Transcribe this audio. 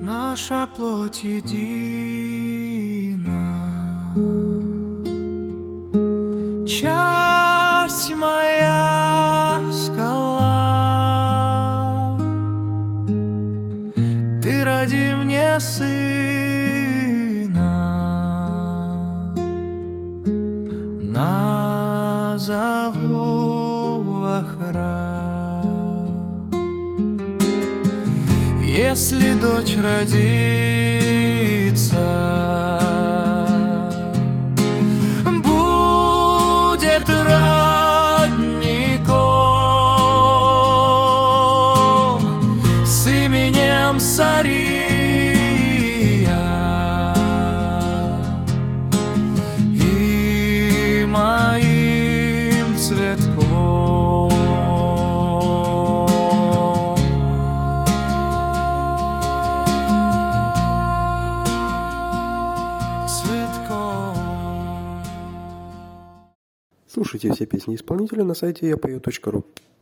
наша плоть едина. Часть моя скала, ты роди мне сына, назову во храм. Если дочь родится, будет родником с именем Сария и моим цветком. Слушайте все песни исполнителя на сайте yapою.ru.